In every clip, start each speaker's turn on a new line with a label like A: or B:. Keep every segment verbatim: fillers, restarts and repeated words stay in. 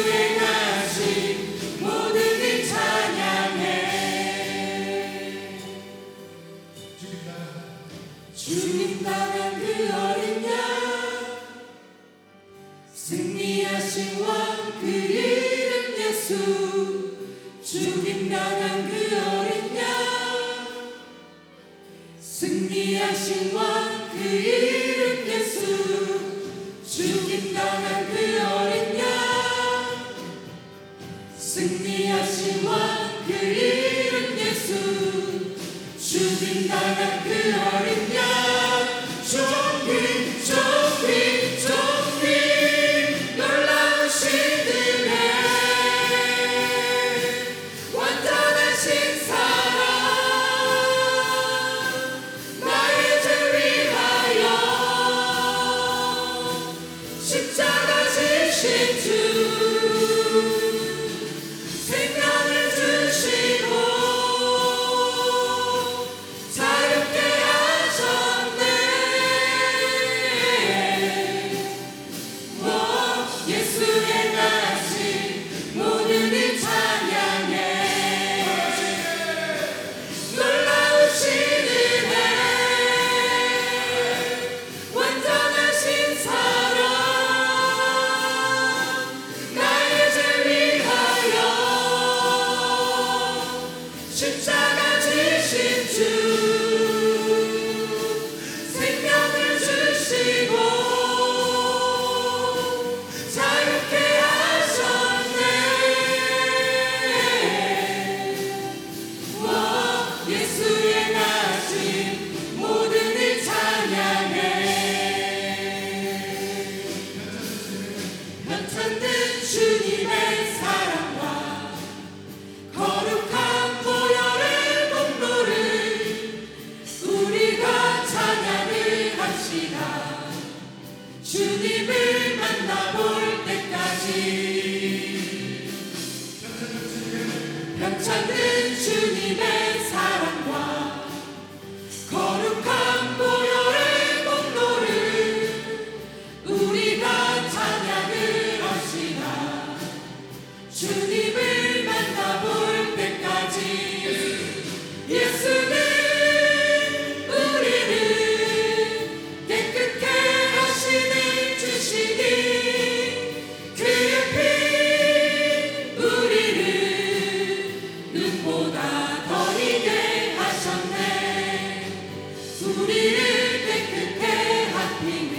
A: 행하신 모든 일 찬양해. 주님 나간 그 어린 양, 승리하신 왕 그 이름 예수. 주님 나간 그 어린 양, 승리하신 왕 그 이름 예수. 주님 나간 그 어린 양, 승리하신 왕 그 이름 예수. 주님 나간 그 어린 양, 종비 종비 종비 놀라우신 은혜, 완전하신 사랑, 나의 죄 위하여 십자가 지신 주, 생명을 주시고 자유케 하셨네. 오, 예수 행하신 모든 일 찬양해. 놀라우신 은혜, 완전하신 사랑, 나의 죄 위하여 십자가 지신 주, 생명을 주시고 자유케 하셨네. 오, 예수 행하신 모든 일 찬양해. 현찬된 주님의 사랑과 거룩한 보혈의 공로를 우리가 찬양을 합시다. 주님을 만나볼 때까지. 현찬된 주님의 사랑과 거룩한 보혈의 공로를 우리가 찬양을 합시다. 주님을 만나볼 때까지. 예수는 우리를 깨끗게 하시는 주시니 그의 피 우리를 눈보다 더 희게 하셨네. 우리를 깨끗게 하시는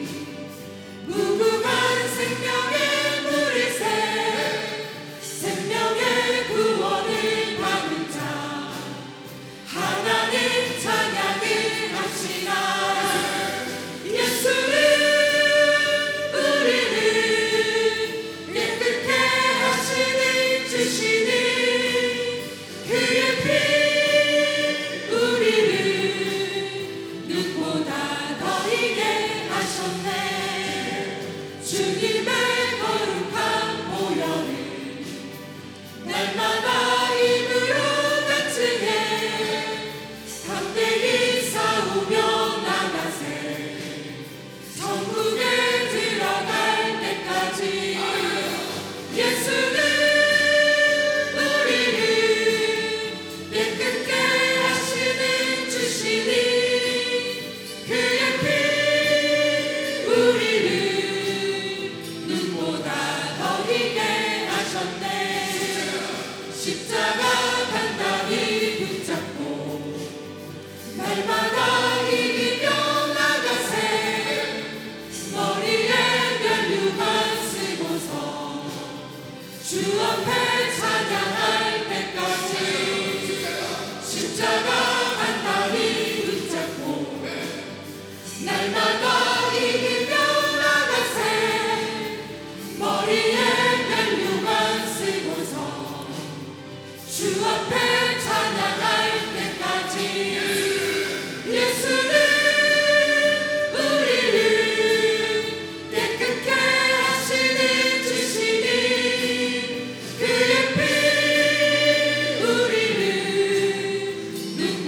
A: 무궁한 생명의 물이새, 생명의 구원을 받은 자, 하나님 찬양을 합시다. 예수는 우리를 깨끗게 하시는 주시니 그의 피 우리를 눈보다 더 희게 하셨네. 주님의 거룩한 보혈을 날마다 입으로 간증해 담대히 싸우며 나가세. 천국에 들어갈 때까지. 예수는 우리를 깨끗게 하시는 주시니 그의 피 우리를 눈보다 더 희게 하셨네. 십자가 단단히 붙잡고 날마다 이기며 나가세. 머리에 면류관 쓰고서 주 앞에 찬양할 때까지. 십자가 단단히 붙잡고 날마다 이기며 나가세. 머리에 면류관 쓰고서 주 앞에 찬양할 때까지. 예수는 우리를 깨끗게 하시는 주시니 그의 피 우리를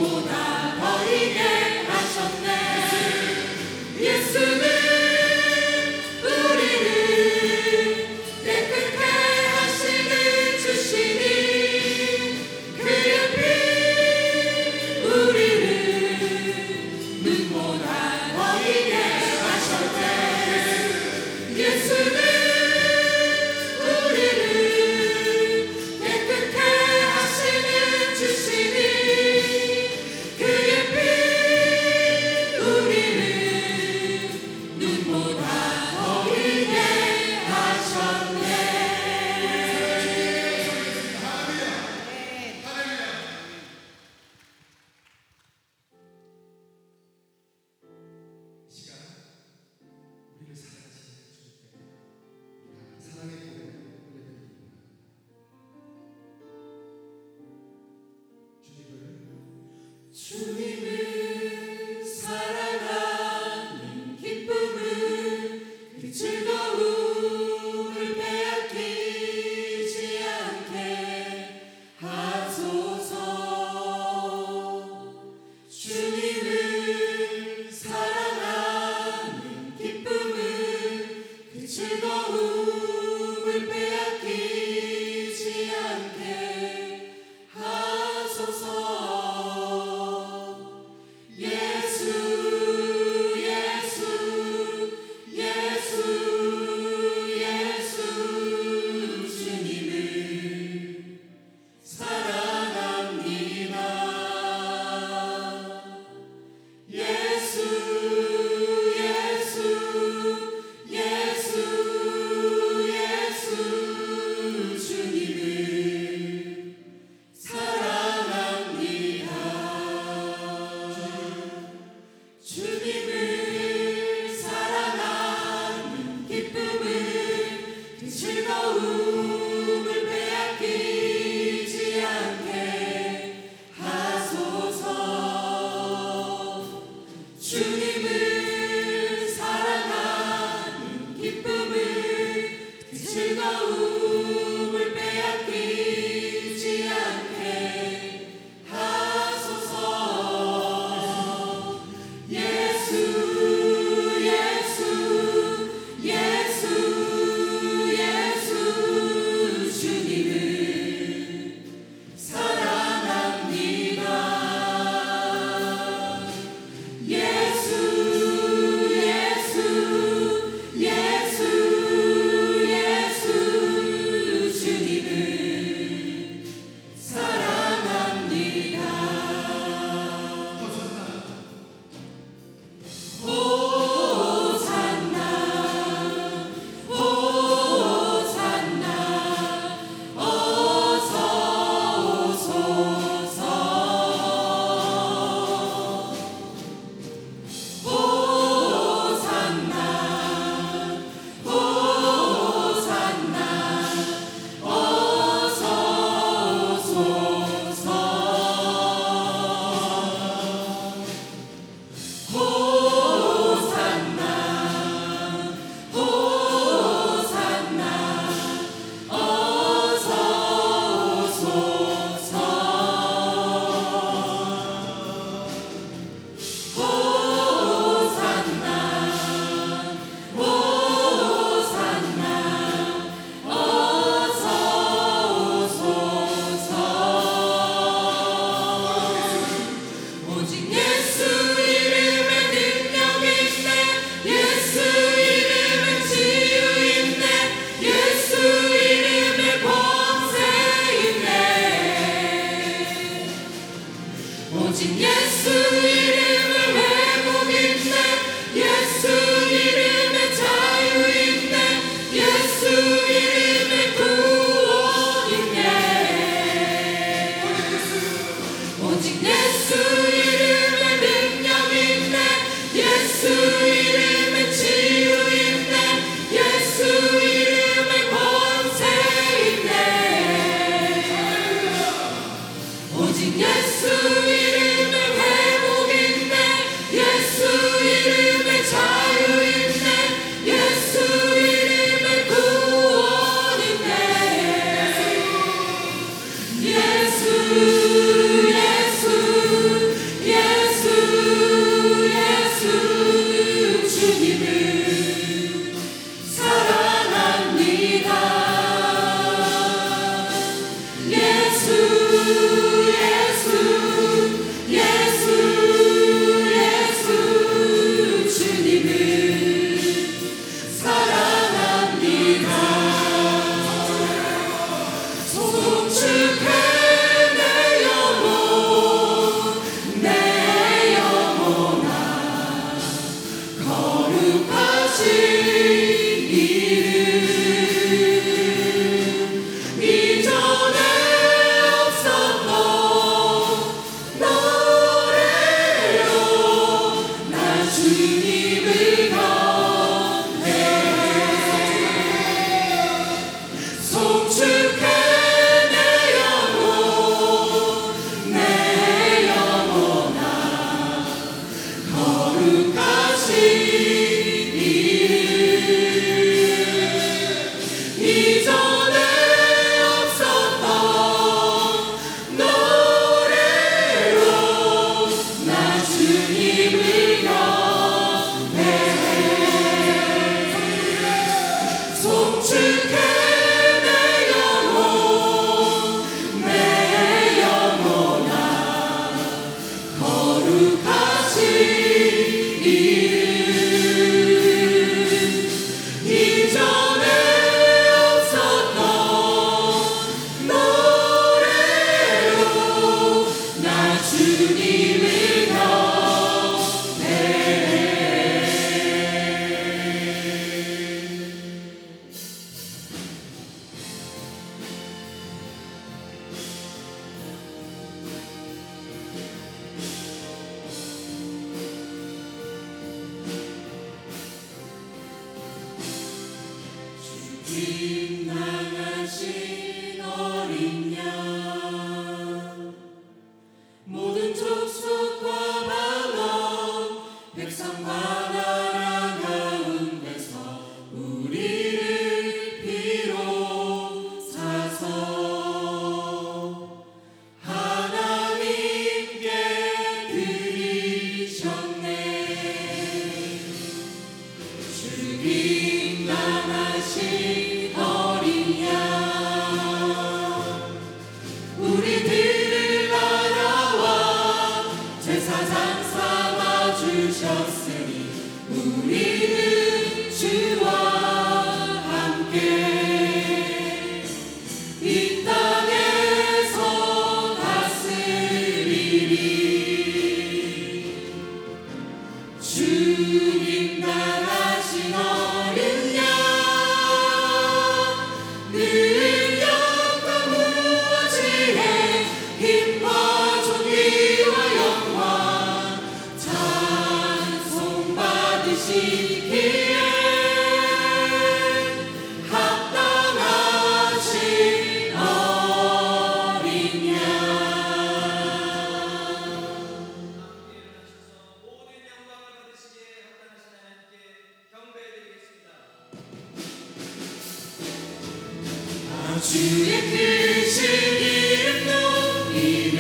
A: 주의 크신 이름 높이며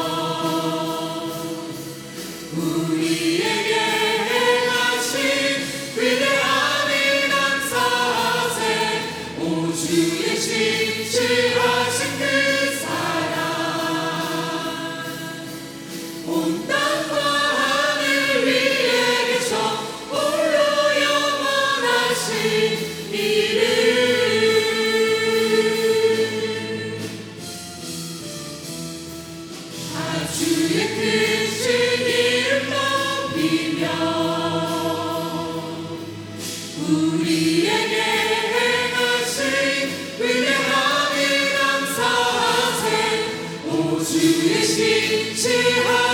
A: 우리에게 행하신 위대함을 감사하세. 오 주의 신실하신 그 사랑 온 땅과 하늘 위에 계셔 홀로 영원하신 이름. 주의 크신 이름 높이며 우리에게 행하신 위대함을 감사하세. 오 주의 신실하신